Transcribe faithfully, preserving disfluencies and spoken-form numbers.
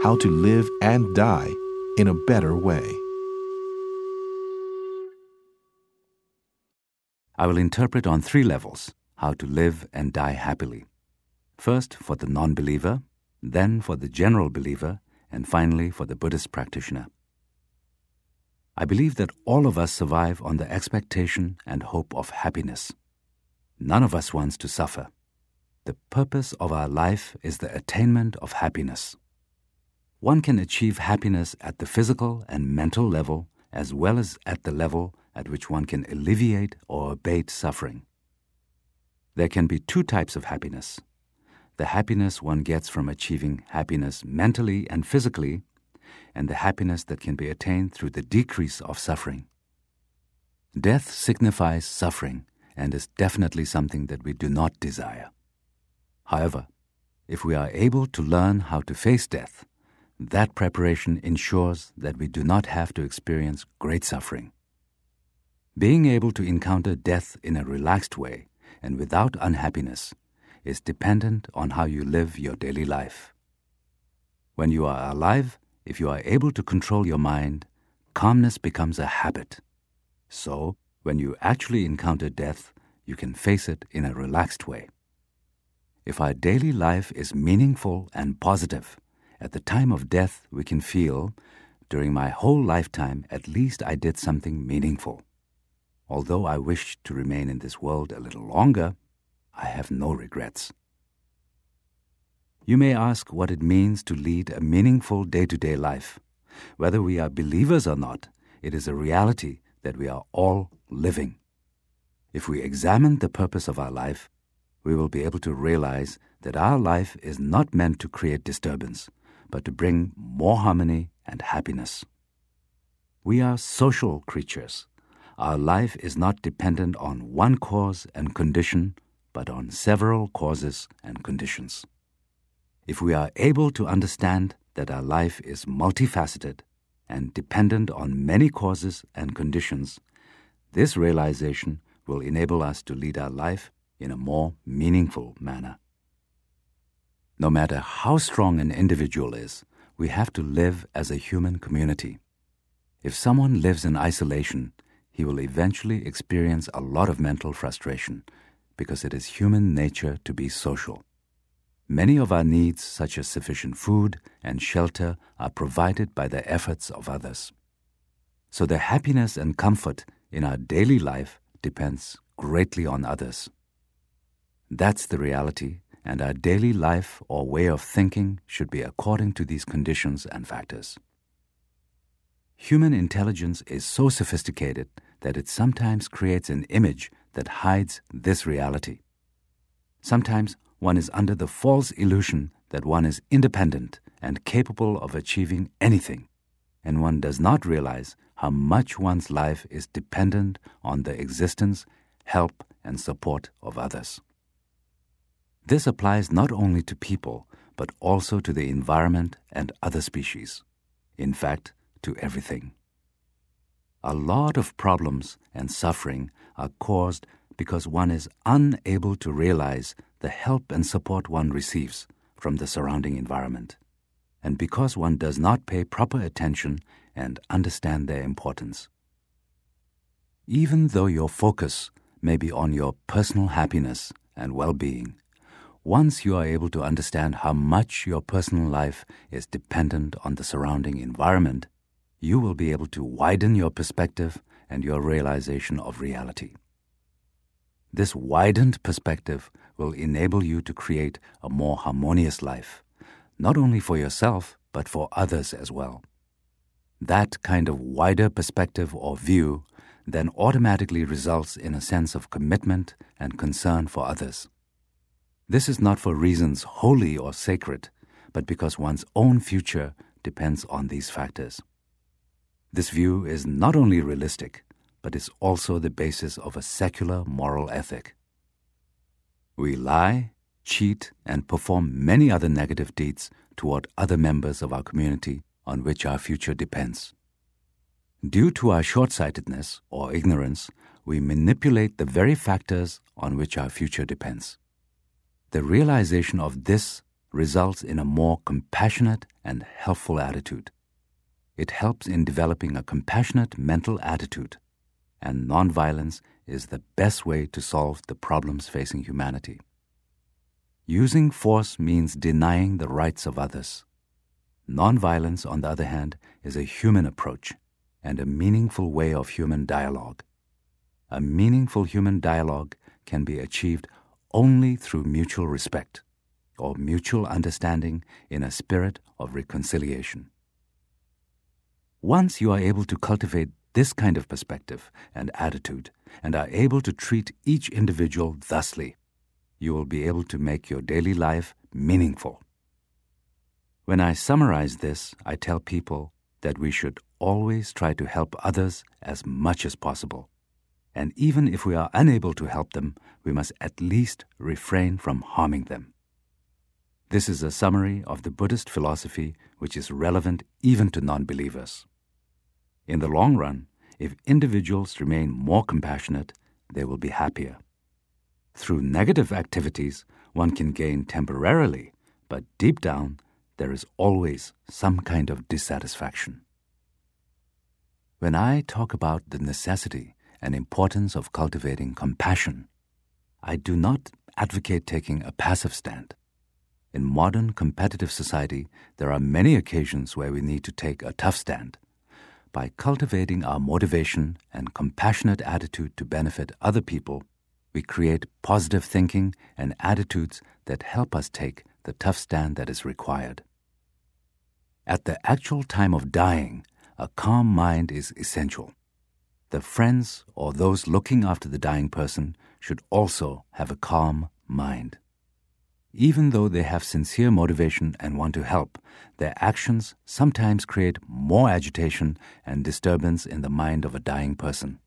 how to live and die in a better way. I will interpret on three levels how to live and die happily. First for the non-believer, then for the general believer, and finally for the Buddhist practitioner. I believe that all of us survive on the expectation and hope of happiness. None of us wants to suffer. The purpose of our life is the attainment of happiness. One can achieve happiness at the physical and mental level as well as at the level at which one can alleviate or abate suffering. There can be two types of happiness. The happiness one gets from achieving happiness mentally and physically, and the happiness that can be attained through the decrease of suffering. Death signifies suffering and is definitely something that we do not desire. However, if we are able to learn how to face death, that preparation ensures that we do not have to experience great suffering. Being able to encounter death in a relaxed way and without unhappiness is dependent on how you live your daily life. When you are alive, if you are able to control your mind, calmness becomes a habit. So, when you actually encounter death, you can face it in a relaxed way. If our daily life is meaningful and positive, at the time of death we can feel, during my whole lifetime at least I did something meaningful. Although I wish to remain in this world a little longer, I have no regrets. You may ask what it means to lead a meaningful day-to-day life. Whether we are believers or not, it is a reality that we are all living. If we examine the purpose of our life, we will be able to realize that our life is not meant to create disturbance, but to bring more harmony and happiness. We are social creatures. Our life is not dependent on one cause and condition, but on several causes and conditions. If we are able to understand that our life is multifaceted and dependent on many causes and conditions, this realization will enable us to lead our life in a more meaningful manner. No matter how strong an individual is, we have to live as a human community. If someone lives in isolation, he will eventually experience a lot of mental frustration because it is human nature to be social. Many of our needs, such as sufficient food and shelter, are provided by the efforts of others. So the happiness and comfort in our daily life depends greatly on others. That's the reality, and our daily life or way of thinking should be according to these conditions and factors. Human intelligence is so sophisticated that it sometimes creates an image that hides this reality. Sometimes one is under the false illusion that one is independent and capable of achieving anything, and one does not realize how much one's life is dependent on the existence, help, and support of others. This applies not only to people, but also to the environment and other species. In fact, to everything. A lot of problems and suffering are caused because one is unable to realize the help and support one receives from the surrounding environment, and because one does not pay proper attention and understand their importance. Even though your focus may be on your personal happiness and well-being, once you are able to understand how much your personal life is dependent on the surrounding environment, you will be able to widen your perspective and your realization of reality. This widened perspective will enable you to create a more harmonious life, not only for yourself, but for others as well. That kind of wider perspective or view then automatically results in a sense of commitment and concern for others. This is not for reasons holy or sacred, but because one's own future depends on these factors. This view is not only realistic, but is also the basis of a secular moral ethic. We lie, cheat, and perform many other negative deeds toward other members of our community on which our future depends. Due to our short-sightedness or ignorance, we manipulate the very factors on which our future depends. The realization of this results in a more compassionate and helpful attitude. It helps in developing a compassionate mental attitude, and nonviolence is the best way to solve the problems facing humanity. Using force means denying the rights of others. Nonviolence, on the other hand, is a human approach and a meaningful way of human dialogue. A meaningful human dialogue can be achieved only through mutual respect or mutual understanding in a spirit of reconciliation. Once you are able to cultivate this kind of perspective and attitude and are able to treat each individual thusly, you will be able to make your daily life meaningful. When I summarize this, I tell people that we should always try to help others as much as possible. And even if we are unable to help them, we must at least refrain from harming them. This is a summary of the Buddhist philosophy which is relevant even to non-believers. In the long run, if individuals remain more compassionate, they will be happier. Through negative activities, one can gain temporarily, but deep down, there is always some kind of dissatisfaction. When I talk about the necessity and importance of cultivating compassion, I do not advocate taking a passive stand. In modern competitive society, there are many occasions where we need to take a tough stand. By cultivating our motivation and compassionate attitude to benefit other people, we create positive thinking and attitudes that help us take the tough stand that is required. At the actual time of dying, a calm mind is essential. The friends or those looking after the dying person should also have a calm mind. Even though they have sincere motivation and want to help, their actions sometimes create more agitation and disturbance in the mind of a dying person.